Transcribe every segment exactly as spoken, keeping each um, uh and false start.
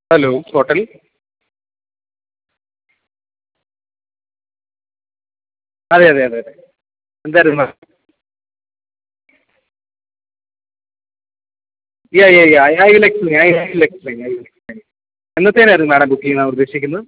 Hello hotel. അതെ അതെ അതെ അതെ എന്തായിരുന്നു ma'am? Yeah yeah yeah I will explain I will explain I will explain. എന്നത്തേനായിരുന്നു മാഡം ബുക്ക് ചെയ്യാൻ ഉദ്ദേശിക്കുന്നത്?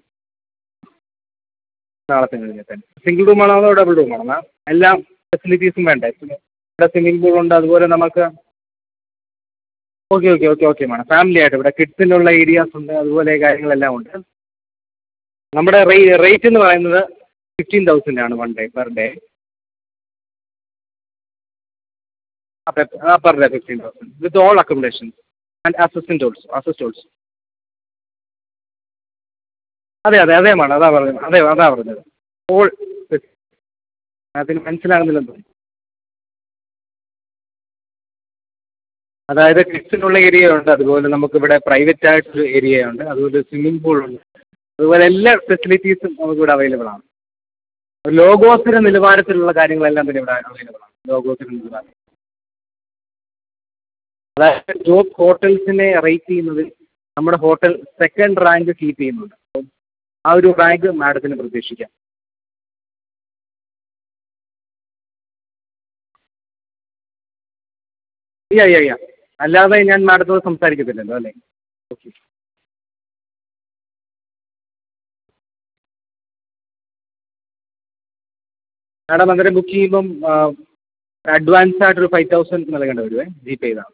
നാളത്തെ കഴിഞ്ഞത്തേന്. സിംഗിൾ റൂമാണോ അതോ ഡബിൾ റൂമാണോ മാം? എല്ലാ ഫെസിലിറ്റീസും വേണ്ടേ? ഇവിടെ സ്വിമ്മിംഗ് പൂളുണ്ട്, അതുപോലെ നമുക്ക് okay okay okay okay madam. Family ആയിട്ട് ഇവിടെ കിഡ്സിനുള്ള ഏരിയാസ് ഉണ്ട്, അതുപോലെ കാര്യങ്ങളെല്ലാം ഉണ്ട്. നമ്മുടെ റേറ്റ് എന്ന് പറയുന്നത് ഫിഫ്റ്റീൻ തൗസൻഡ് ആണ് വൺ ഡേ പെർ ഡേ. ആ per day fifteen thousand with all accommodation and assistant also assist also. അതെ അതെ അതെ മാഡം, അതാ പറഞ്ഞത്, അതെ അതാ പറഞ്ഞത്. ഓൾ അതിന് മനസ്സിലാകുന്നില്ലെന്ന് തോന്നുന്നു. അതായത് കിഡ്സിനുള്ള ഏരിയ ഉണ്ട്, അതുപോലെ നമുക്കിവിടെ പ്രൈവറ്റ് ആയിട്ടൊരു ഏരിയ ഉണ്ട്, അതുപോലെ സ്വിമ്മിംഗ് പൂൾ ഉണ്ട്, അതുപോലെ എല്ലാ ഫെസിലിറ്റീസും നമുക്കിവിടെ അവൈലബിൾ ആണ്. ലോകോത്തര നിലവാരത്തിലുള്ള കാര്യങ്ങളെല്ലാം തന്നെ ഇവിടെ അവൈലബിൾ ആണ്. ലോകോത്തര നിലവാരം. അതായത് ടോപ്പ് ഹോട്ടൽസിനെ റേറ്റ് ചെയ്യുന്നതിൽ നമ്മുടെ ഹോട്ടൽ സെക്കൻഡ് റാങ്ക് കീപ്പ് ചെയ്യുന്നുണ്ട്. അപ്പം ആ ഒരു റാങ്ക് മാഡത്തിന് പ്രതീക്ഷിക്കാം. യാ യാ യാ അല്ലാതെ ഞാൻ മാഡത്തോട് സംസാരിക്കത്തില്ലല്ലോ അല്ലേ? ഓക്കെ. മാഡം അന്നേരം ബുക്ക് ചെയ്യുമ്പം അഡ്വാൻസ് ആയിട്ടൊരു ഫൈവ് തൗസൻഡ് നൽകേണ്ടി വരുമേ, ജി പേ ചെയ്താൽ.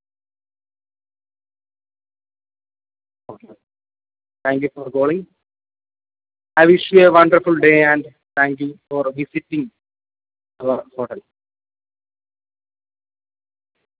Okay. Thank you for calling. I wish you a wonderful day and thank you for visiting our hotel.